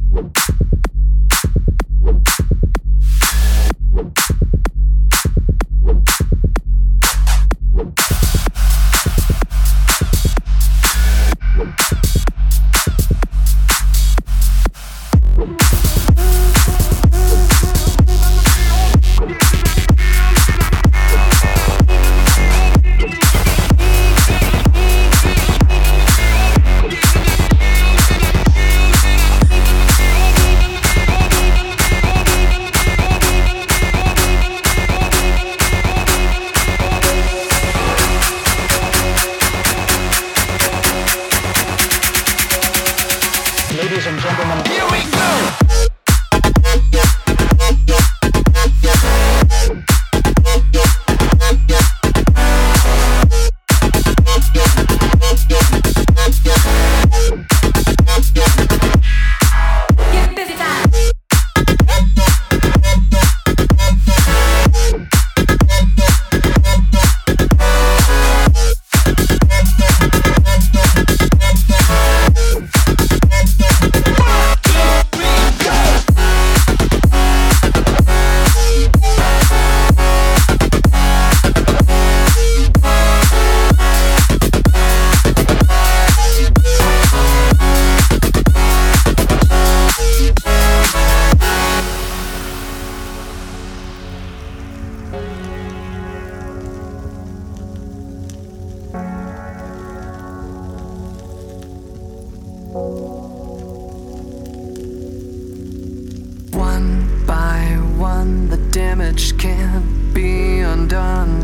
One by one, the damage can't be undone.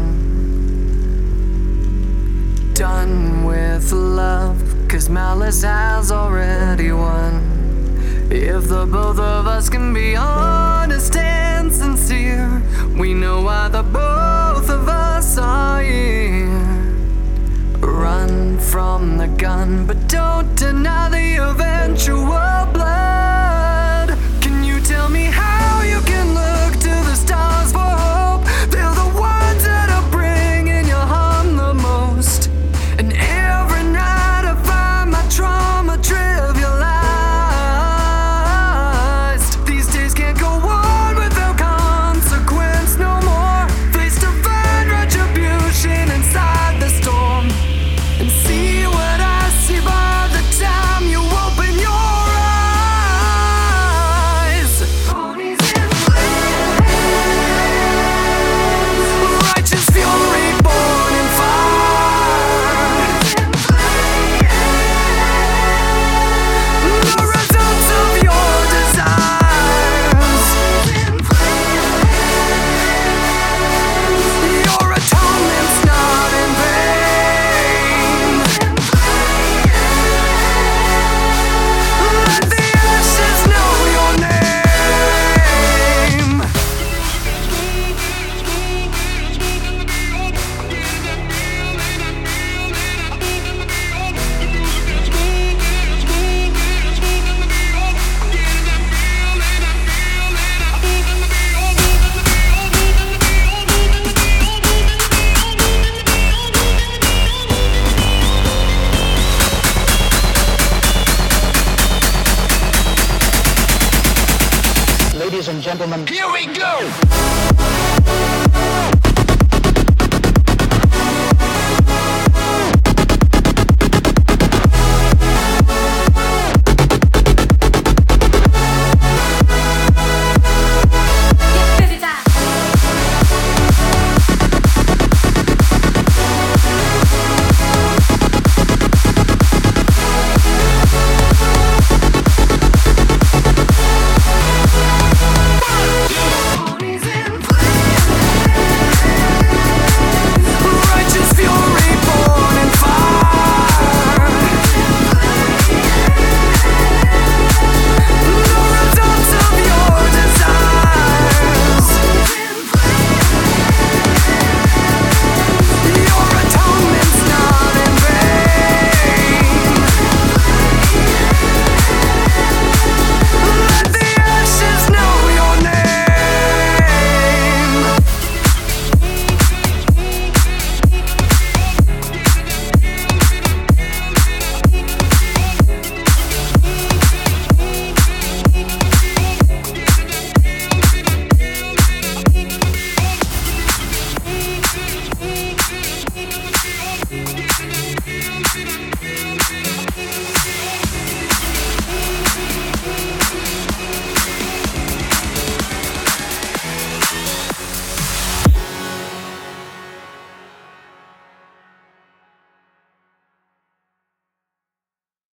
Done with love, 'cause malice has already won. If the both of us can be honest and sincere, we know why the both of us are here. Run from the gun, but don't deny the eventual blood. Can you tell me how you can look to the stars for hope? They're the ones that are bringing you harm the most. And every night I find my trauma trivialized. These days can't go on without consequence no more. Face to find retribution inside the storm. And see what I see by the time you open your eyes. Ponies in flames, righteous fury born in fire. The results of your desires. Your atonement's not in vain. Let the ashes know your name. Ladies and gentlemen, here we go!